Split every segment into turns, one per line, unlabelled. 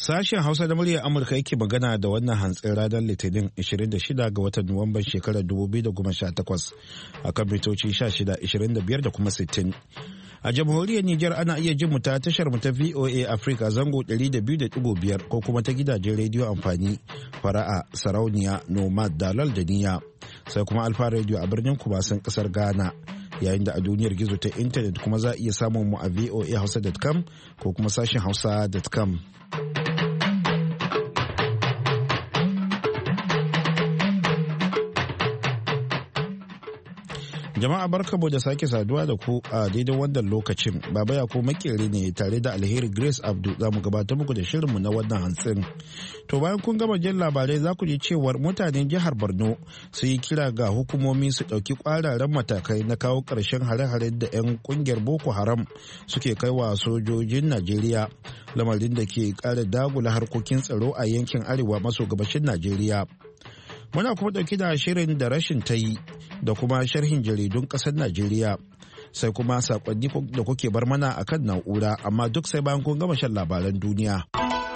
Sashen Hausa da muryar Amurka yake magana da wannan hantsin ranar Litinin 26 ga watan Nuwamban shekarar 2018 a kan mitoci 16, 25 da kuma 60. A jamhuriyar Nijar ana iya jin mu ta tashar mu ta VOA Africa zango 200.5 ko kuma ta gidajen rediyo amfani fara'a, sarauniya, nomad, dalal da niya. Sai kuma Alfa Radio a birnin Kumasin kasar Ghana. Yayin da a duniyar gizo ta intanet kuma za a iya samun mu a voahausa.com ko kuma sashen hausa.com. Jama'a barkamu da sake saduwa da ku a daidai wannan lokacin. Baba ya ko makere ne tare da Alheri Grace Abdu za mu gabatar muku da shirinmu na wannan hantsin. To bayan kun gama jin labarai za ku ji cewar mutanen jihar Borno su yi kira ga hukumomi su ɗauki ƙwararren matakai na kawo ƙarshen hare-haren da 'yan ƙungiyar Boko Haram suke kai wa sojojin Najeriya. Lamarin da ke ƙara dagula harkokin tsaro a yankin arewa maso gabashin Najeriya. Muna kuma ɗauki da shirin da rashin ta yi da kuma sharhin jaridun ƙasar Najeriya sai kuma saƙonni da kuke bar mana a kan na'ura amma duk sai bayan kun gama shan labaran duniya.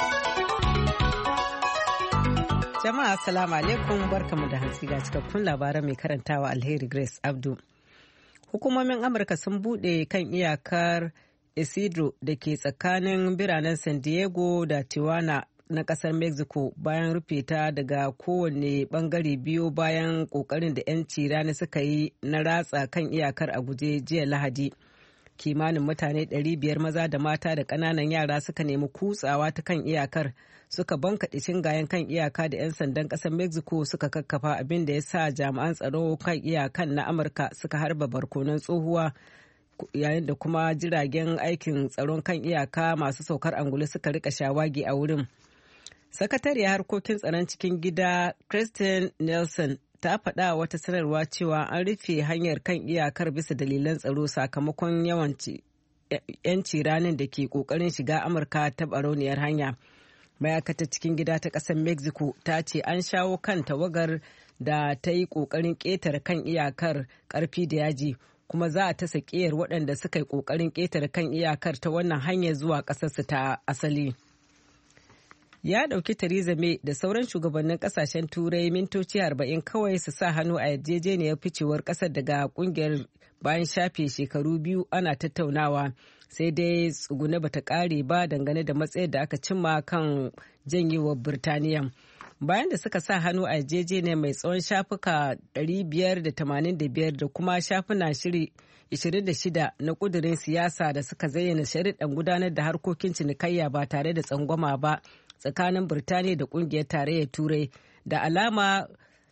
Jama'a assalamu alaikum barkamu da hantsi ga cikakkun labaran mai karantawa Alheri Grace Abdu. Hukumomin Amurka sun buɗe kan iyakar Isidro da ke tsakanin biranen San Diego da Tijuana na kasar Mexico bayan rufe ta daga kowane bangare biyu bayan kokarin da 'yanci rani suka yi na ratsa kan iyakar a guje jiya Lahadi. Kimanin mutane 500 maza da mata da ƙananan yara suka nemi kutsawa ta kan iyakar suka bankaɗe shingayen kan iyaka da 'yan sandan ƙasar Mexico suka kakkafa, abin da ya sa jami'an tsaro kan iyakan na Amurka suka harba barkonon tsohuwa, yayin da kuma jiragen aikin tsaron kan iyaka masu saukar angulu suka rika shawagi a wurin. Sakatariyar harkokin tsaron cikin gida Kristen Nelson ta faɗa wata sanarwa cewa an rufe hanyar kan iyakar bisa dalilan tsaro sakamakon yawan 'yanci ranin da ke ƙoƙarin shiga Amurka ta barauniyar hanya. Ma'aikatar cikin gida ta ƙasar Mexico ta ce an shawo kan tawagar da ta yi ƙoƙarin ƙetare kan iyakar ƙarfi da yaji, kuma za a ta sakiyar waɗanda suka yi ƙoƙarin ƙetare kan iyakar ta wannan hanyar zuwa ƙasarsu ta asali. Ya ɗauki Theresa May da sauran shugabannin ƙasashen Turai mintoci 40 kawai su sa hannu a yarjejeniyar ficewar ƙasar daga ƙungiyar bayan shafe shekaru 2 ana tattaunawa, sai dai tsugune bata ƙare ba dangane da matsayar da aka cimma kan janyewar Birtaniya. Bayan da suka sa hannu a yarjejeniyar mai tsawon shafuka 585 da kuma shafuna shiri 26 na ƙudurin siyasa da suka zayyana sharuɗan gudanar da harkokin cinikayya ba tare da tsangwama ba tsakanin Birtaniya da kungiyar tarayyar Turai, da alama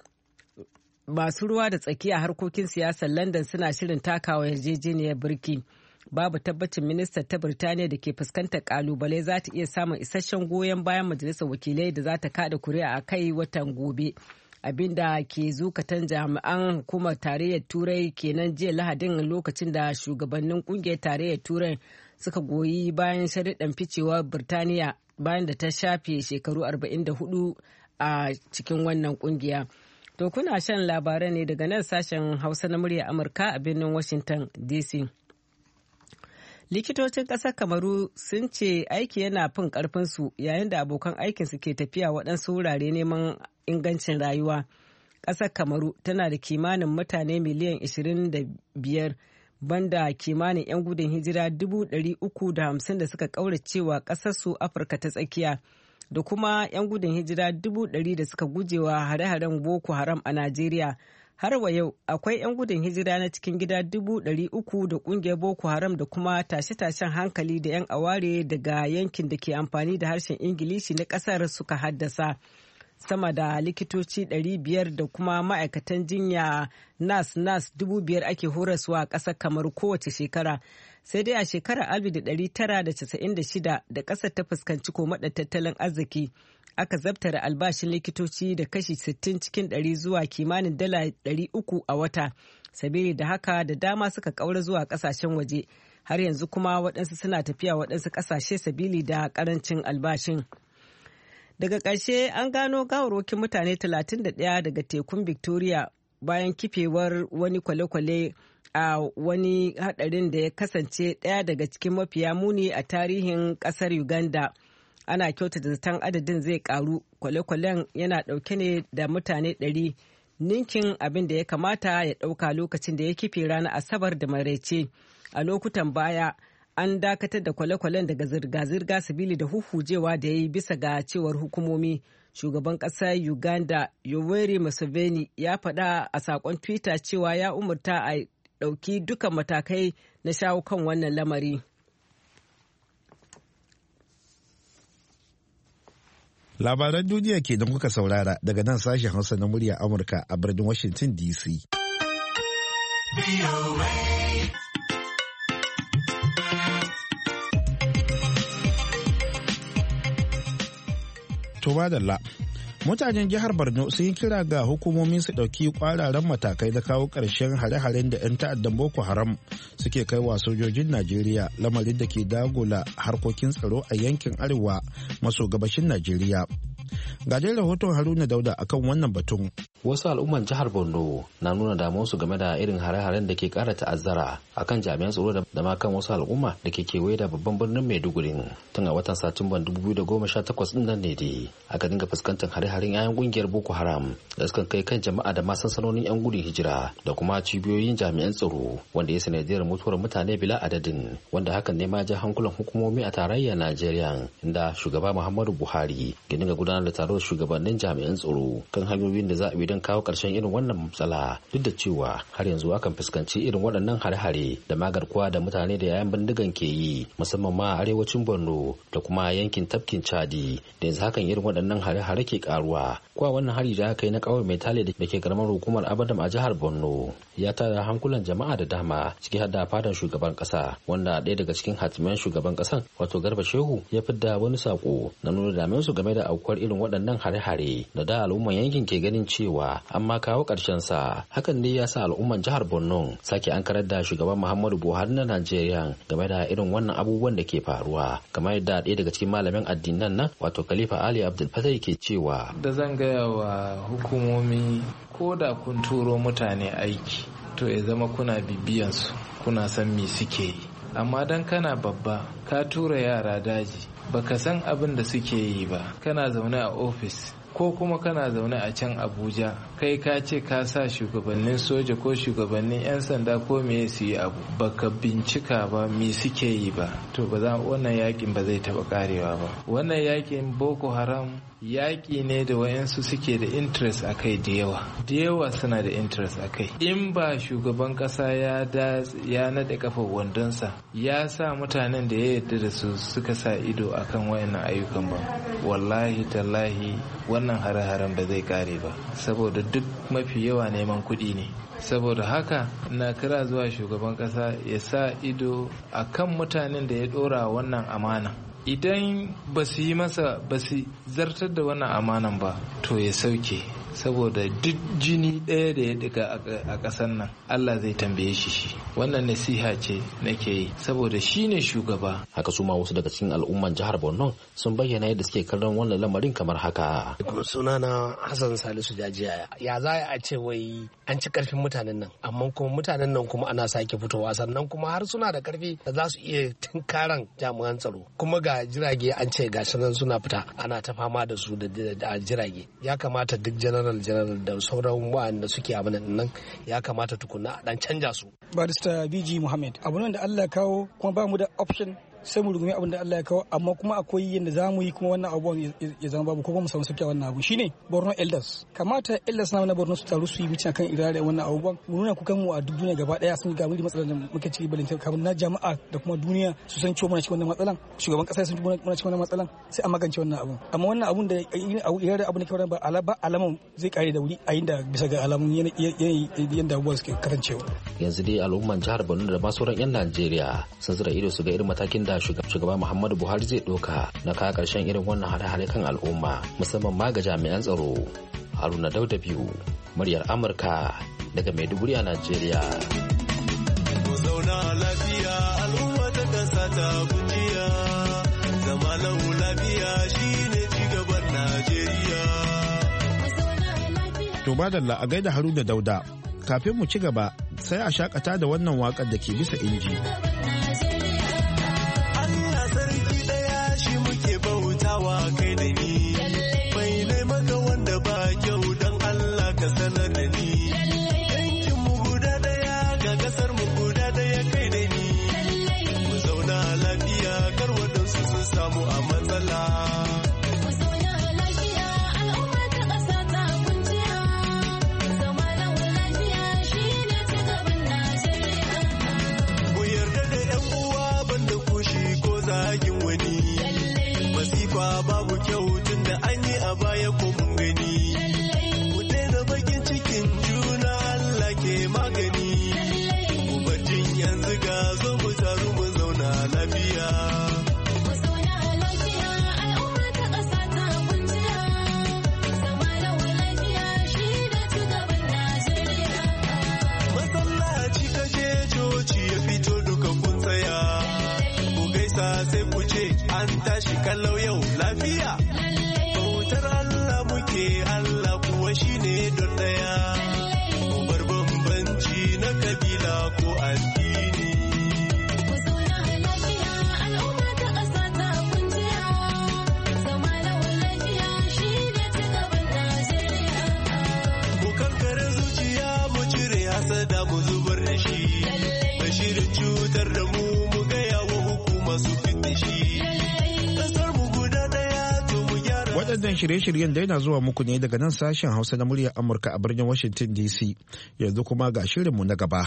masu ruwa da tsaki a harkokin siyasar London suna shirin takawa yarjejeniyar birki. Babu tabbacin ministar ta Birtaniya da ke fuskantar kalubale za ta iya samun isasshen goyon bayan majalisar wakilai da za ta kada kuri'a a kai watan gobe. Abinda ke zukatan jami'an hukumar tarayyar Turai kenan jiya Lahadin lokacin da shugabannin kungiyar tarayyar Turai suka goyi bayan sharuɗan ficewar Birtaniya bayan da ta shafe shekaru 44 a cikin wannan kungiya. To kuna shan labaran ne daga nan sashen Hausa na murya Amurka a birnin Washington DC. Likitocin ƙasar Kamaru sun ce aiki yana fin ƙarfinsu yayin da abokan aikinsu ke tafiya waɗansu wurare neman ingancin rayuwa. Ƙasar Kamaru tana da kimanin mutane miliyan 25 banda kimanin 'yan gudun hijira 350 da suka ƙauracewa ƙasarsu Afirka ta tsakiya, da kuma 'yan gudun hijira 100 da suka gujewa hare-haren Boko Haram a Najeriya. Har wa yau akwai 'yan gudun hijira na cikin gida 300 da ƙungiyar Boko Haram da kuma tashe-tashen hankali da 'yan aware daga yankin da ke amfani da harshen Ingilishi na ƙasar suka haddasa. Sama da likitoci 500 da kuma ma'aikatan jinya nas 5,000 ake horaswa a ƙasar kamar kowace shekara. Sai dai a shekarar 1996 da ƙasar ta fuskanci komaɗar tattalin arziki, aka zabtara albashin likitoci da kashi 60 cikin 100 zuwa kimanin dala 300 a wata. Sabili da haka da dama suka ƙaura zuwa ƙasashen waje. Har yanzu kuma waɗansu suna tafiya waɗansu ƙasashe sabili da ƙarancin albashin. Daga ƙarshe an gano gawarwakin mutane 31 daga tekun Victoria bayan kifewar wani kwale-kwale a wani hadarin da ya kasance ɗaya daga cikin mafiya muni a tarihin ƙasar Uganda. ana kyautata zaton adadin zai karu. Kwale-kwalen yana dauke ne da mutane 100, ninkin abin da ya kamata ya dauka lokacin da ya kife ranar Asabar da maraice. A lokutan baya an dakatar da kwale-kwalen daga zirga-zirga sabili da huhujewa da ya yi bisa ga cewar hukumomi. Shugaban ƙasar Uganda Yoweri Museveni ya faɗa a saƙon Twitter cewa ya umarta a ɗauki dukan matakai na shawo kan wannan lamari.
Labaran duniya ke da kuka saurara daga nan sashen Hausa na murya Amurka a birnin Washington DC. To madalla. Mutanen jihar Borno sun yi kira ga hukumomin su ɗauki ƙwararren matakai da kawo ƙarshen hare-haren da 'yan ta'addan Boko Haram suke kai wa sojojin Najeriya, lamarin da ke dagula harkokin tsaro a yankin arewa maso gabashin Najeriya. Ga dai rahoton Haruna Dauda akan wannan batun.
Wasu al'umman jihar Borno na nuna damuwarsu game da irin hare-haren da ke kara ta'azzara akan jami'an tsaro da ma kan wasu al'umma da ke kewaye da babban birnin Maiduguri. Tun a watan Satumban 2018 din nan ne dai aka dinga fuskantar hare-haren 'ya'yan kungiyar Boko Haram da suka kai kan jama'a da ma sansanonin 'yan gudun hijira da kuma cibiyoyin jami'an tsaro, wanda ya sanadiyar mutuwar mutane bila adadin, wanda hakan ne ma ja hankulan hukumomi a tarayyar Najeriya, inda shugaba Muhammadu Buhari ya dinga gudanar da taron shugabannin jami'an tsaro kan hanyoyin da za a bi don kawo ƙarshen irin wannan matsala, duk da cewa har yanzu akan fuskanci irin waɗannan hare-hare da magarkuwa da mutane da yayan bindigan ke yi, musamman ma a arewacin Borno da kuma yankin tafkin Chadi, da yanzu hakan irin waɗannan hare-hare ke karuwa. Kuwa wannan hari da aka yi na ƙauye mai tale da ke karamar hukumar Abadam a jihar Borno ya tada hankulan jama'a da dama, ciki har da fadan shugaban ƙasa, wanda ɗaya daga cikin hatiman shugaban ƙasan wato Garba Shehu ya fidda wani sako na nuna damuwarsu game da aukuwar irin waɗannan hare-hare da al'umman yankin ke ganin cewa an ma kawo ƙarshen sa. Hakan ne ya sa al'umman jihar Borno sake ankarar da shugaban Muhammadu Buhari na Najeriya game da irin wannan abubuwan da ke faruwa, kamar yadda ɗaya daga cikin malamin addinan nan wato Khalifa Ali Abdul Fatai ke cewa.
Da zan gaya wa hukumomi, ko da kun turo mutane aiki to ya zama kuna bibiyansu, kuna san me suke yi. Amma dan kana babba ka tura yara daji baka san abin da suke yi ba, kana zaune a ofis ko kuma kana zaune a can Abuja, kai ka ce ka sa shugabannin soja ko shugabannin 'yan sanda ko me su yi abu, baka bincika ba me suke yi ba, to ba za wannan yakin ba zai taba karewa ba. Wannan yakin Boko Haram yaƙi ne da wayansu suke da interest a kai, da yawa suna da interest a kai. In ba shugaban ƙasa ya naɗe kafa wandonsa ya sa mutanen da ya yarda da su suka sa ido akan wayannan ayyukan ba, wallahi tallahi wannan hare-haren ba zai kare ba, saboda duk mafi yawa neman kuɗi ne. Saboda haka na kira zuwa shugaban ƙasa ya sa ido akan mutanen da ya ɗora wannan amana. Idan ba su yi masa, ba su zartar da wannan amanan ba, to ya sauke, saboda duk jini ɗaya da ya diga a ƙasar nan Allah zai tambaye shi. Wannan nasiha ce nake yi saboda shi ne shugaba.
Haka su ma wasu daga cikin al'umman jihar Borno sun bayyana yadda suke kallon wannan lamarin kamar haka.
Sunana Hassan Salisu Jajiya. Ya za a ce wai an ci karfin mutanen nan, amma kuma mutanen nan kuma ana sake fitowa, sannan kuma har suna da karfi da za su iya tunkaran jami'an tsaro, kuma ga jirage an ce ga nan suna fita ana ta fama da su da jirage. Ya kamata duk general da sauran wa'anda suke abin nan ya kamata tukuna a dan canja su.
Barista BG Muhammad, abu nan da Allah kawo kuma ba mu da option sai mu rugumi abin da Allah ya kawo, amma kuma akwai yadda za mu yi kuma wannan abubuwan ya zama babu, ko kuma mu samu sauki a wannan abu. Shine Borno Elders, kamata Elders na Borno su taru su yi bincike kan irare wannan abubuwan, mu nuna kukan mu a duk duniya gaba daya sun ga matsalar da muke ciki, balanta kamar na jama'a da kuma duniya su san cewa muna cikin wannan matsalan, shugaban kasa sun muna cikin wannan matsalan, sai a magance wannan abun. Amma wannan abun da irare abun da kawai ba alamun zai kare da wuri, a yinda bisa ga alamun yanda abubuwa suke kasancewa.
Yanzu dai al'umman jihar Borno da masu ran 'yan Najeriya sun zira ido su ga irin matakin da shugaba Muhammadu Buhari zai doka na kawo karshen irin wannan hare-hare kan al'umma, musamman ma ga jami'an tsaro. Haruna Dauda biyu, muryar Amurka daga Maiduguri a Najeriya.
To madalla a gaida Haruna Dauda, kafin mu ci gaba sai a shakata da wannan waƙar da ke bisa inji.
lafiya zo mu taru mu zauna lafiya. Masallaci kaje coci ya fito duka kun tsaya. Ku gaisa sai ku ce an tashi kallau yau lafiya. Bautar Allah muke Allah kuwa shine don daya. Bar bambanci na kabila ko addini. Mu kankare zuciya mu cire hasada mu zubar da shi. Bashirin cutar da mu gaya wa hukuma su fitne shi. Kasar mu guda daya to mu gyara.
Waɗannan shirye-shiryen da yana zuwa muku ne daga nan sashen Hausa na muryar Amurka a birnin Washington DC. Yanzu kuma ga shirinmu na gaba.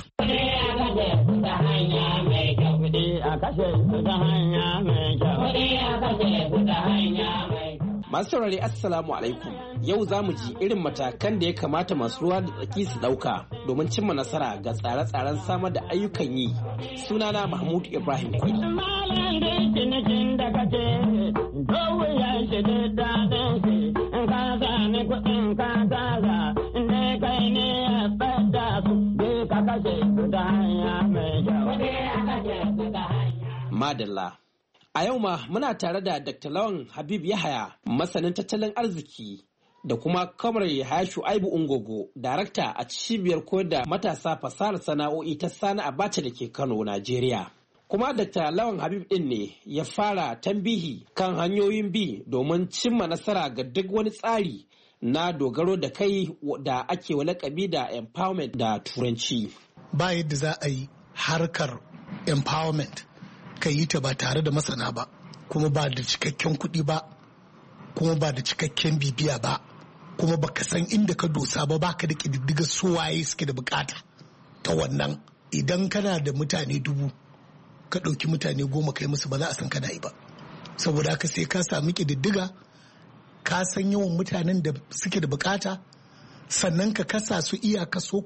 Masu saurari Assalamu alaikum. Yau za mu ji irin matakan da ya kamata masu ruwa da tsaki su ɗauka domin cimma nasara ga tsare-tsaren samar da ayyukan yi. Sunana Mahmud Ibrahim Kwai. Madalla. A yau ma muna tare da Dr. Lawan Habib Yahaya, masanin tattalin arziki, da kuma Kamar Yahaya Shu'aibu Ungogo, darakta a cibiyar koyar da matasa fasahar sana'o'i ta Sani Abacha da ke Kano, Najeriya. Kuma Dr. Lawan Habib din ne ya fara tambihi kan hanyoyin bi domin cimma nasara ga duk wani tsari na dogaro da kai da ake wa lakabi da empowerment da turanci.
Ba yadda za a yi harkar empowerment ka yi ta ba tare da masana ba, kuma ba da cikakken kuɗi ba, kuma ba da cikakken bibiya ba, kuma ba ka san inda ka dosa ba, ba ka da ƙididdiga suwaye suke da bukata ta wannan. Idan kana da mutane 1000 ka ɗauki mutane 10 kai musu, ba za a san kana yi ba. Saboda haka sai ka sami ƙididdiga, ka san yawan mutanen da suke da bukata, sannan ka kasa su iya kaso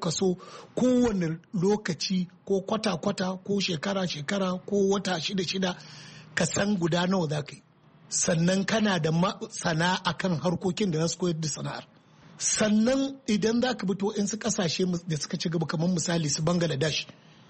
kowane lokaci ko kwata ko shekara ko wata 6 ka san guda nawa za ka yi. Sannan kana da masana akan harkokin da za su koyar da sana'ar. Sannan idan za ka fito in su kasashe da suka ci gaba kamar misali su Bangladesh,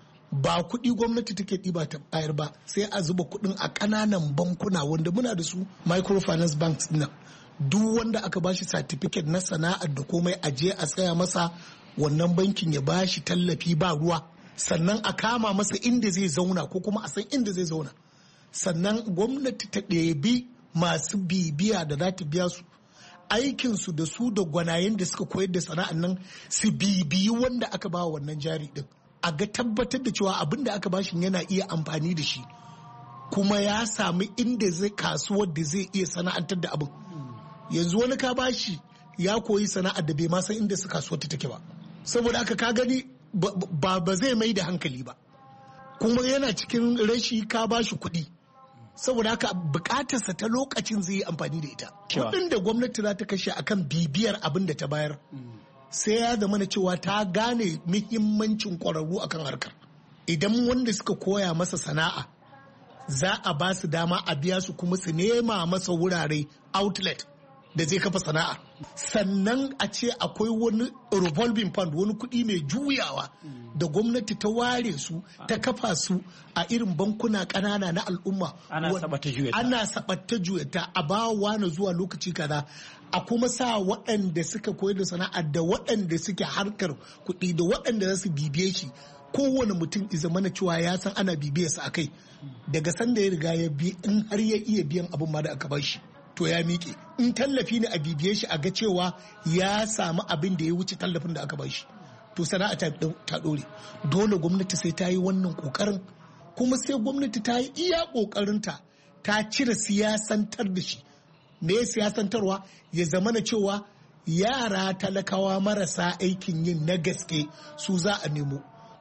ba kuɗi gwamnati take ɗiba ta bayar ba, sai a zuba kuɗin a ƙananan bankuna wanda muna da su microfinance banks nan. Duk wanda aka bashi certificate na sana'ar da komai a je a tsaya masa wannan bankin ya bashi tallafi ba ruwa, sannan a kama masa inda zai zauna ko kuma a san inda zai zauna. Sannan gwamnati ta ɗebi masu bibiya da za ta biya su aikinsu da su da gwanayen da suka koyar da sana'ar nan, su bibiyi wanda aka ba wannan jari din, a ga tabbatar da cewa abin da aka bashi yana iya amfani da shi, kuma ya sami inda zai kasuwar da zai iya sana'antar da abin. Yanzu wani ka bashi ya koyi sana'ar da bai ma san inda su kasuwar ta take ba, saboda haka ka gani ba zai mai da hankali ba, kuma yana cikin rashi ka bashi kuɗi, saboda haka bukatarsa ta lokacin zai yi amfani da ita. Kuɗin da gwamnati za ta kashe akan bibiyar abin da ta bayar, sai ya zama na cewa ta gane muhimmancin ƙwararru akan harkar. Idan wanda suka koya masa sana'a za a ba su dama a biya su, kuma su nema masa wurare outlet da zai kafa sana'a. Sannan a ce akwai wani revolving fund, wani kuɗi mai juyawa da gwamnati ta ware su, ta kafa su a irin bankuna ƙanana na al'umma. Ana sabatta juyata a bawa na zuwa lokaci kaza, a kuma sa waɗanda suka koyar da sana'a da waɗanda suke harkar kuɗi da waɗanda za su bibiye shi. Kowane mutum izamana cewa ya san ana bibiyarsa a kai, daga sanda ya riga ya bi, in har ya iya biyan abin ma da aka bar shi to ya miƙe. In tallafi ne a bibiye shi a ga cewa ya samu abin da ya wuce tallafin da aka bar shi, to sana'a ta ɗore. Dole gwamnati sai ta yi wannan ƙoƙarin, kuma sai gwamnati ta yi iya ƙoƙarinta ta cire siyasantar da shi. Me siyasantarwa? Ya zama na cewa yara talakawa marasa aikin yin na gaske su za a nemo.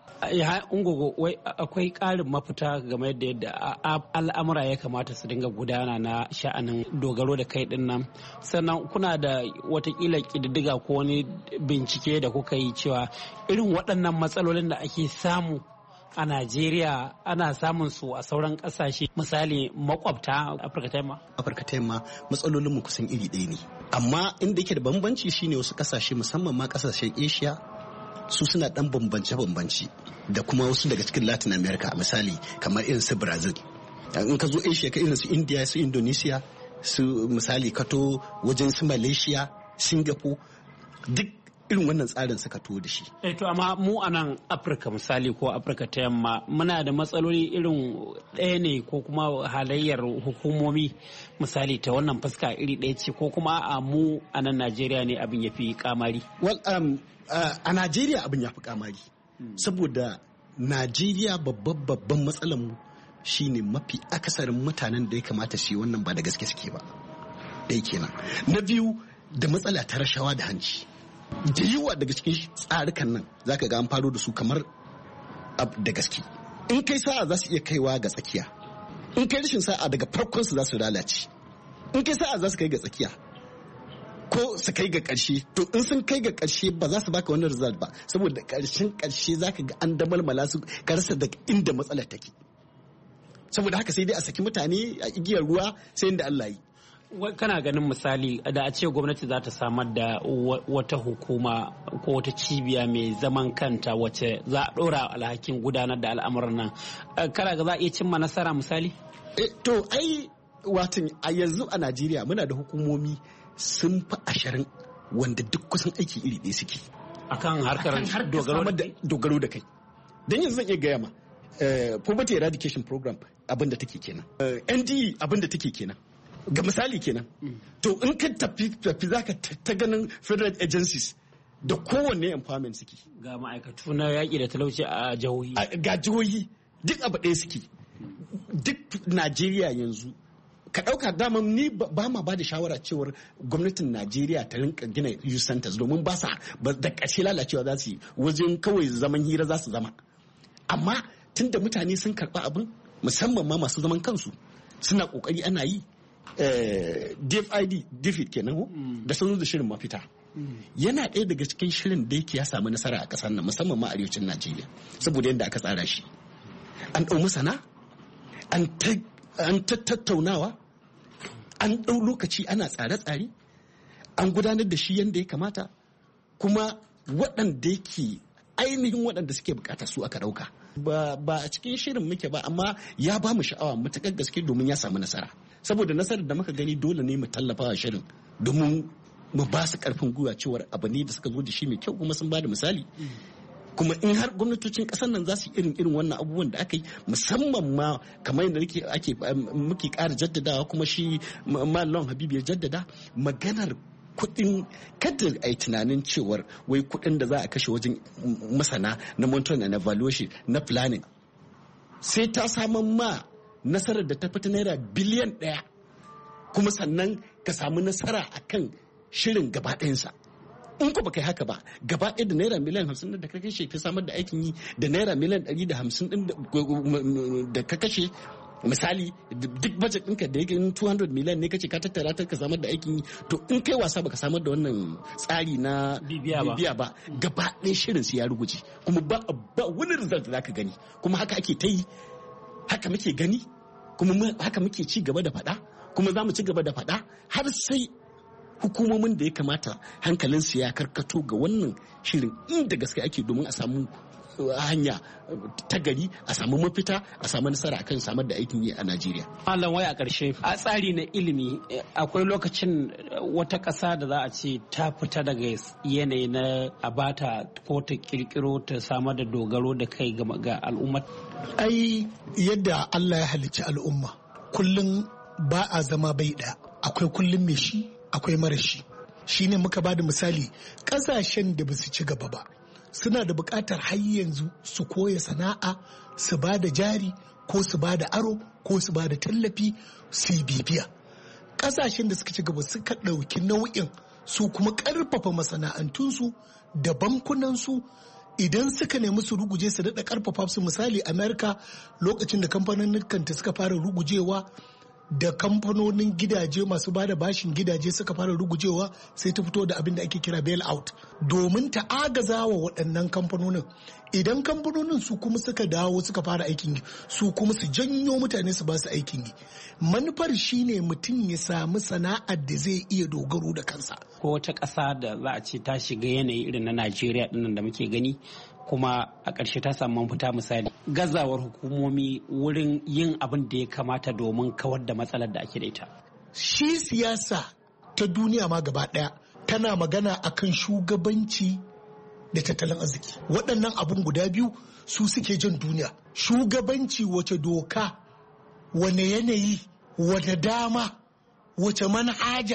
Ungogo, wai akwai ƙarin mafita game da yadda al'amura ya kamata su dinga gudana na sha'anin dogaro da kai din nan. Sannan kuna da watakila ƙididdiga ko wani bincike da kuka yi cewa irin waɗannan matsalolin da ake samu
a Najeriya ana samun su a sauran kasashe misali makwabta Afirka ta Yamma?
Afirka ta Yamma matsalolin mu kusan iri ɗaya ne. Amma inda yake da bambanci shine wasu kasashe musamman ma kasashen Asia su suna dan bambance da kuma wasu daga cikin Latin America misali kamar irin su Brazil. In ka zo Asia ka irin su India su Indonesia su misali kato wajen su Malaysia Singapore duk irin wannan tsarin suka to da shi.
To amma mu a nan Afirka misali ko Afirka ta Yamma muna da matsaloli irin ɗaya ne ko kuma halayyar hukumomi misali ta wannan fuska iri ɗaya ce ko kuma a mu a nan Najeriya ne abin ya fi kamari?
A Najeriya abin ya fi kamari saboda Najeriya babban matsalar mu shine mafi akasarin mutanen da ya kamata su yi wannan ba da gaske suke ba. Ɗaya kenan. Na biyu da matsala ta rashawa da hanci. Da yawa daga cikin tsarukan nan za ka ga an faro da su kamar da gaske. In kai sa'a za su iya kaiwa ga tsakiya. In kai rashin sa'a daga farkon su za su lalace. In kai sa'a za su kai ga tsakiya. Ko su kai ga ƙarshe. To in sun kai ga ƙarshe ba za su baka wani result ba. Saboda ƙarshe za ka ga an damalmala su ka rasa daga inda matsalar take. Saboda haka sai dai a saki mutane a igiyar ruwa sai inda Allah yi.
Kana ganin misali da a ce gwamnati za ta samar da wata hukuma ko wata cibiya mai zaman kanta wacce za a ɗora alhakin gudanar da al'amuran nan kana ga za a iya cimma nasara misali?
To ai watan a yanzu a Najeriya muna da hukumomi sun fi 20 wanda duk kusan aiki iri ɗaya suke
akan harkar
dogaro da kai. Don yanzu zan iya gaya ma poverty eradication program abin da take kenan, NDE abin da take kenan. Ga misali kenan. To in ka tafi za ka ta ganin federal agencies da kowanne empowerment suke.
Ga ma'aikatu na yaƙi da talauci a jihohi.
Ga jihohi duk abu ɗaya suke. Duk Najeriya yanzu. Ka ɗauka daman ni ba ma ba da shawara cewar gwamnatin Najeriya ta rinka gina youth centers domin ba sa da ƙarshe lalacewa za su yi wajen kawai zaman hira za su zama. Amma tunda mutane sun karɓi abin musamman ma masu zaman kansu suna ƙoƙari ana yi. DFID kenan da sun da shirin mafita yana ɗaya daga cikin shirin da yake ya samu nasara a ƙasar nan musamman ma arewacin Najeriya saboda yadda aka tsara shi an ɗau masana an tattaunawa an ɗau lokaci ana tsare-tsare an gudanar da shi yadda ya kamata kuma waɗanda yake ainihin waɗanda suke bukata su aka ɗauka ba a cikin shirin muke ba amma ya ba mu sha'awa matuƙar gaske domin ya samu nasara saboda nasarar da muka gani dole ne mu tallafa wa shirin domin mu ba su karfin gwiwa cewar abu ne da suka zo da shi mai kyau kuma sun ba da misali kuma in har gwamnatocin kasar nan za su irin wannan abubuwan da aka yi musamman ma kamar yadda muke ƙara jaddadawa kuma shi Malam Habibu ya jaddada maganar kuɗin kada a yi tunanin cewar wai kuɗin da za a kashe wajen masana na monitoring and evaluation na planning sai ta saman ma nasarar da ta fita naira biliyan 1 kuma sannan ka samu nasara akan shirin gaba ɗayansa in ko baka yi haka ba gaba ɗaya da naira miliyan 50 da ka kashe ka samar da aikin yi da naira miliyan 150 ɗin da ka kashe misali duk budget ɗinka da yake 200 miliyan ne kace ka tattara ta ka samar da aikin yi to in kai wasa baka samar da wannan tsari na bibiya ba gaba ɗaya shirin su ya ruguje kuma ba wani result da zaka gani kuma haka ake ta yi haka muke gani kuma haka muke ci gaba da faɗa kuma za mu ci gaba da faɗa har sai hukumomin da ya kamata hankalinsu ya karkato ga wannan shirin inda gaske ake domin a samu hanya ta gari a samu mafita a samu nasara akan samar da aikin yi a Najeriya.
Malam wai a ƙarshe a tsari na ilimi akwai lokacin wata ƙasa da za a ce ta fita daga yanayi na abata ko ta kirkiro ta samar da dogaro da kai ga al'umma.
Ai yadda Allah ya halicci al'umma kullum ba a zama bai ɗaya akwai kullum mai shi akwai mara shi shine muka ba da misali ƙasashen da ba su ci gaba ba suna da buƙatar har yanzu su koya sana'a su ba da jari ko su ba da aro ko su ba da tallafi su yi bibiya ƙasashen da suka ci gaba suka ɗauki nau'in su kuma ƙarfafa masana'antunsu da bankunansu idan suka nemi su ruguje su daɗa ƙarfafa su misali Amerika lokacin da kamfanin kanta suka fara rugujewa da kamfanonin gidaje masu bada bashin gidaje suka fara rugujewa sai ta fito da abin da ake kira bail out domin ta agaza wa waɗannan kamfanonin. Idan kamfanonin su kuma suka dawo suka fara aikin yi su kuma su janyo mutane su ba su aikin yi. Manufar shine mutum ya samu sana'ar da zai iya dogaro da kansa.
Ko wata ƙasa da za a ce ta shiga yanayi irin na Najeriya dinnan da muke gani kuma a ƙarshe ta samu mafita, misali gazawar hukumomi wurin yin abin da ya kamata domin kawar da matsalar da ake da ita.
Shi siyasa ta duniya ma gaba ɗaya tana magana akan shugabanci da tattalin arziki. Waɗannan abun guda biyu su suke jan duniya. Shugabanci wace doka, wane yanayi, wane dama, wace manhaja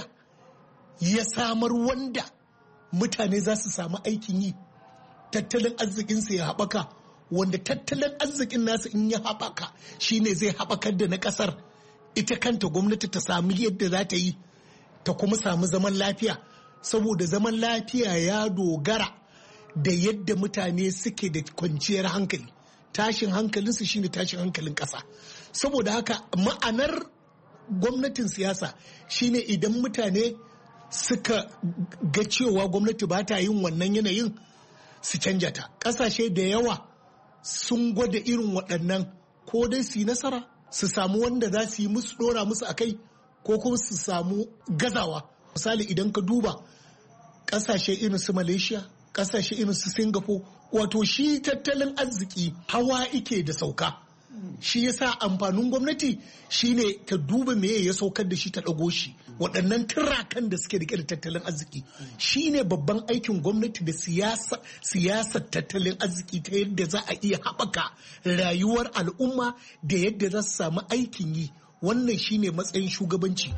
ya samar wanda mutane za su samu aikin yi, tattalin arzikinsa ya haɓaka, wanda tattalin arzikin nasa in ya haɓaka shine zai haɓakar da na ƙasar. Ita kanta gwamnati ta sami yadda za ta yi ta kuma samu zaman lafiya, saboda zaman lafiya ya dogara da yadda mutane suke da kwanciyar hankali. Tashin hankalinsu shine tashin hankalin ƙasa. Saboda haka ma'anar gwamnatin siyasa shine idan mutane suka ga cewa gwamnati ba ta yin wannan yanayin su canja ta. Ƙasashe da yawa sun gwada irin waɗannan, ko dai su yi nasara su samu wanda za su yi musu ɗora musu a kai, ko kuma su samu gazawa. Misali idan ka duba ƙasashe irin su Malaysia, ƙasashe irin su Singapore, wato shi tattalin arziki hawa ike da sauka. Shi yasa amfanin gwamnati shine ta duba meye ya saukar da shi ta ɗago shi. Waɗannan turakan da suke rike da tattalin arziki shine babban aikin gwamnati da siyasar tattalin arziki, ta yadda za a iya haɓaka rayuwar al'umma da yadda za su samu aikin yi. Wannan shine matsayin shugabanci.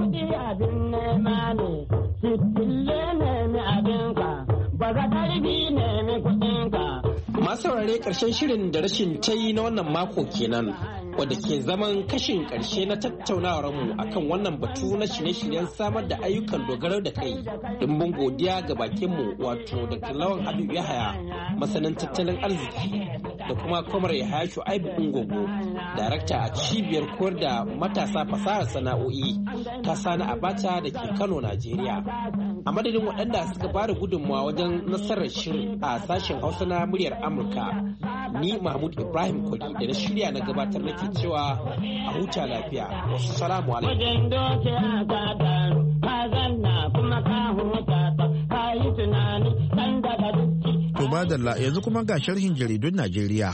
Masu saurare ƙarshen shirin da rashin ta yi na wannan mako kenan, wadda ke zaman kashin ƙarshe na tattaunawarmu akan wannan batu na shirye-shiryen samar da ayyukan dogaro da kai. Dimbin godiya ga bakinmu, wato Dr. Lawan Habib Yahaya, masanin tattalin arziki, da kuma Kwamar Yahaya Shu'aibu Ungogo, darakta a cibiyar koyar da matasa fasahar sana'o'i ta Sani Abacha da ke Kano, Najeriya. A madadin waɗanda suka ba da gudunmawa wajen nasarar shirin a sashen Hausa na muryar Amurka, ni Mahmud Ibrahim Kwari da na shirya na gabatar nake cewa a huta lafiya. Wasu salamu alaikum.
To madalla, yanzu kuma ga sharhin jaridun Najeriya.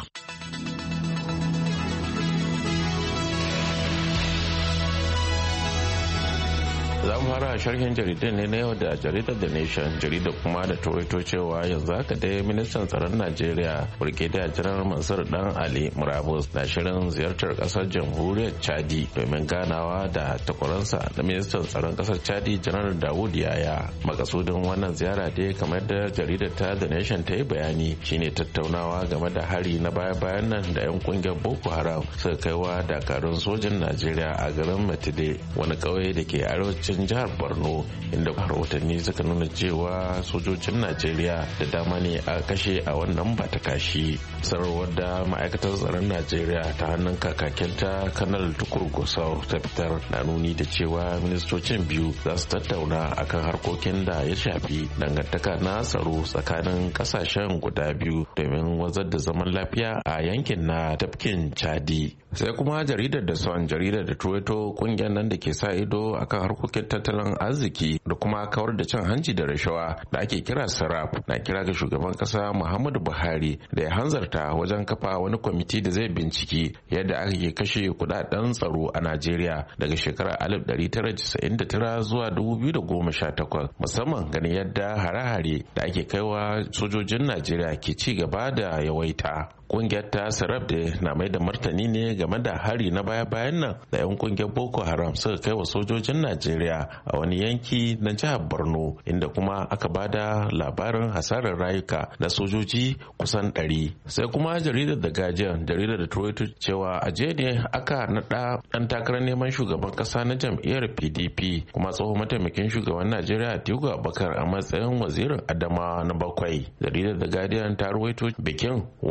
za mu fara sharhin jaridar ne na yau da jaridar The Nation, jaridar kuma da tawaito cewa yanzu haka dai ministan tsaron Najeriya Brigadier General Mansur Dan Ali Murabus na shirin ziyartar kasar jamhuriyar Chadi domin ganawa da takwaransa da ministan tsaron kasar Chadi General Dawud Yaya. Makasudin wannan ziyara dai kamar da jaridar ta The Nation ta yi bayani shine tattaunawa game da hari na baya-bayan nan da 'yan kungiyar Boko Haram suka kaiwa dakarun sojin Najeriya a garin Matide, wani kauye da ke arewacin jihar Borno, inda rahotanni suka nuna cewa sojojin Najeriya da dama ne a kashe a wannan batakashi. Sanarwar da ma'aikatar tsaron Najeriya ta hannun kakakinta Kanal Tukur Gusau ta fitar na nuni da cewa ministocin biyu za su tattauna akan harkokin da ya shafi dangantaka na tsaro tsakanin kasashen guda biyu domin wanzar da zaman lafiya a yankin na tafkin Chadi. Sai kuma jaridar da Son, jaridar da Tuweto, kungiyar nan da ke sa ido akan harkokin tattalin arziki da kuma kawar da cin hanci da rashawa da ake kira SARAP, na kira ga shugaban kasa Muhammadu Buhari da ya hanzarta wajen kafa wani kwamiti da zai binciki yadda ake kashe kudaden tsaro a Najeriya daga shekarar 1999 zuwa 2018, musamman ganin yadda hare-hare da ake kaiwa sojojin Najeriya ke ci gaba da yawaita. Kungiyar ta Sarab da na mai da martani ne game da hari na baya-bayan nan da 'yan kungiyar Boko Haram suka kai wa sojojin Najeriya a wani yanki na jihar Borno, inda kuma aka bada labarin hasarar rayuka na sojoji kusan 100. Sai kuma jaridar The Guardian, jaridar da Toronto cewa a jiya ne aka naɗa ɗan takarar neman shugaban ƙasa na jam'iyyar PDP kuma tsohon mataimakin shugaban Najeriya Atiku Abubakar a matsayin wazirin Adamawa na 7. Jaridar The Guardian ta ruwaito bikin, wanda ya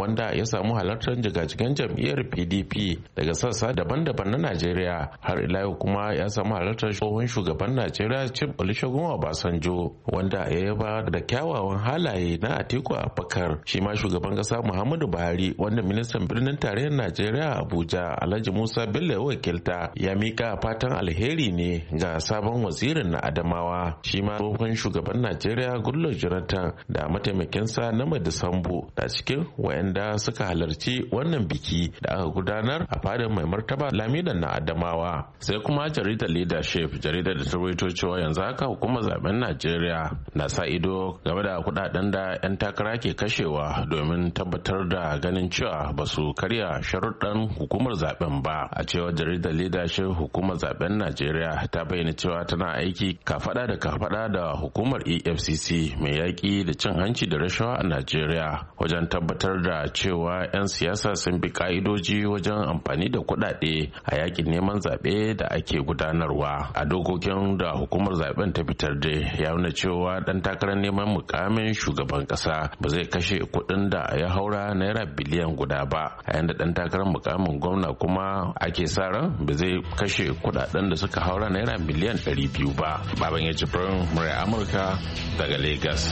ya samu halartar jigajigan jam'iyyar PDP daga sassa daban-daban na Najeriya. Har ila yau kuma ya samu halartar tsohon shugaban Najeriya Chief Olusegun Obasanjo, wanda ya yaba da kyawawan halaye na Atiku Abubakar. Shi ma shugaban kasa Muhammadu Buhari, wanda ministan birnin tarayyar Najeriya Abuja Alhaji Musa Bello ya wakilta, ya mika fatan alheri ne ga sabon wazirin na Adamawa. Shi ma tsohon shugaban Najeriya Goodluck Jonathan da mataimakinsa na Madisambu da cikin wayanda suka halarci wannan biki da aka gudanar a fadin mai martaba Lamidan na Adamawa. Sai kuma jaridar Leadership, jaridar da ta rawaito cewa yanzu haka hukumar zaben Najeriya na sa ido game da kudaden da 'yan takara ke kashewa domin tabbatar da ganin cewa ba su karya sharuɗan hukumar zaben ba. A cewar jaridar Leadership, hukumar zaben Najeriya ta bayyana cewa tana aiki kafada da kafada da hukumar EFCC mai yaƙi da cin hanci da rashawa a Najeriya wajen tabbatar da cewa 'yan siyasa sun bi ka'idoji wajen amfani da kuɗaɗe a yakin neman zaɓe da ake gudanarwa. A dokokin da hukumar zaben ta fitar da ya nuna cewa ɗan takarar neman mukamin shugaban ƙasa ba zai kashe kuɗin da ya haura naira biliyan guda ba, a yanda ɗan takarar mukamin gwamna kuma ake sa ran ba zai kashe kuɗaɗen da suka haura naira miliyan 200 ba. Baban ya jibrin murai Amurka daga Lagos.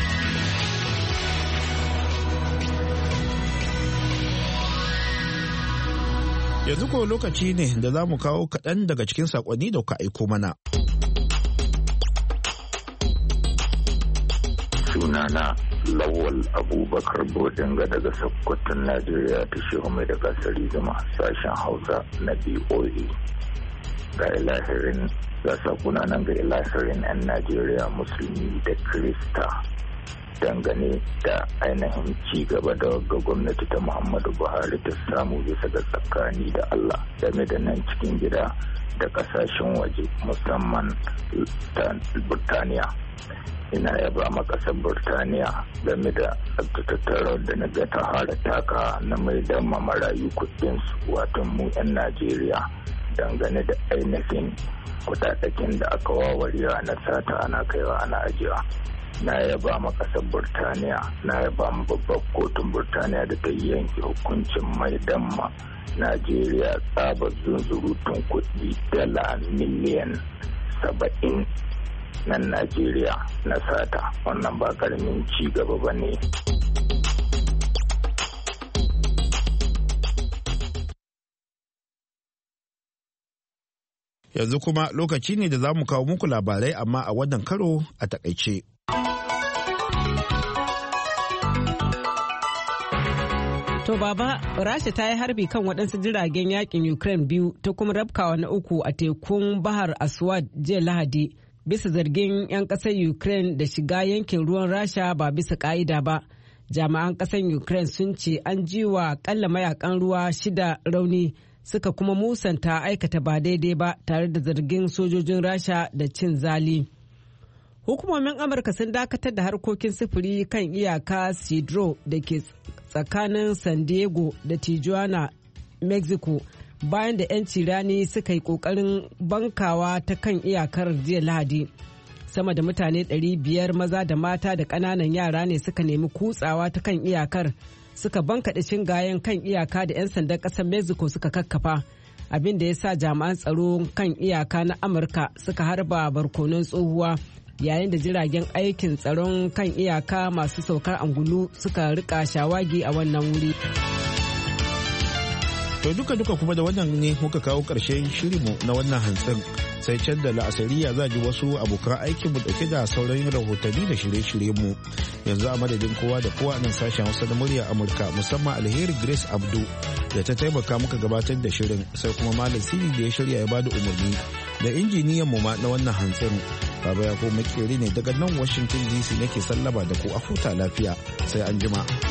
Yanzu ko lokaci ne da za mu kawo kaɗan daga cikin saƙonni da kuka aiko mana.
Sunana Lawal Abubakar Bodinga daga Sokoton Najeriya ta shehu mai da gasari zama sashen Hausa na BOA. Ga ilahirin ga sakuna nan ga ilahirin 'yan Najeriya musulmi da Kirista dangane da ainihin ci gaba da ga gwamnati ta Muhammadu Buhari ta samu bisa ga tsakani da Allah game da nan cikin gida da kasashen waje musamman ta Burtaniya. Ina yaba ma kasar Burtaniya game da tsabtatattar da na ga ta hara taka na mai damma marayu kudinsu wato mu 'yan Najeriya dangane da ainihin kudaden da aka wawarewa na sata ana kaiwa ana ajiyewa. Na yaba ma kasar Burtaniya, na yaba ma babbar kotun Burtaniya da ta yanke hukuncin mai damma Najeriya tsabar zunzurutun kuɗi dala miliyan 70 nan Najeriya na sata. Wannan ba karamin ci gaba ba ne.
Yanzu kuma lokaci ne da za mu kawo muku labarai amma a wannan karo a takaice.
To baba, Rasha ta yi harbi kan waɗansu jiragen yakin Ukraine biyu ta kuma rabkawa na uku a tekun Bahar Aswad jiya Lahadi bisa zargin 'yan ƙasar Ukraine da shiga yankin ruwan Rasha ba bisa ƙa'ida ba. Jami'an ƙasar Ukraine sun ce an ji wa ƙalla mayakan ruwa 6 rauni suka kuma musanta aikata ba daidai ba tare da zargin sojojin Rasha da cin zali. Hukumomin Amurka sun dakatar da harkokin sufuri kan iyaka Cedro da ke tsakanin San Diego da Tijuana, Mexico, bayan da 'yan cirani suka yi ƙoƙarin bankawa ta kan iyakar jiya Lahadi. Sama da mutane 500 maza da mata da ƙananan yara ne suka nemi kutsawa ta kan iyakar, suka bankaɗe shingayen kan iyaka da 'yan sandan ƙasar Mexico suka kakkafa, abin da ya sa jami'an tsaro kan iyaka na Amurka suka harba barkonon tsohuwa. Yayin da jiragen aikin tsaron kan iyaka masu saukar angulu suka rika shawagi a wannan wuri.
To duka kuma da wannan ne muka kawo ƙarshen shirinmu na wannan hantsin, sai can da la'asariya za ji wasu abokan aikin mu dauke da sauran rahotanni da shirye-shirye mu. Yanzu a madadin kowa da kowa nan sashen Hausa da murya Amurka, musamman Alheri Grace Abdu da ta taimaka muka gabatar da shirin, sai kuma Malam Sini da ya shirya ya bada umarni da injiniyan mu ma na wannan hantsin. Baba ya ko makeri ne daga nan Washington DC nake sallaba da ku a huta lafiya, sai an jima.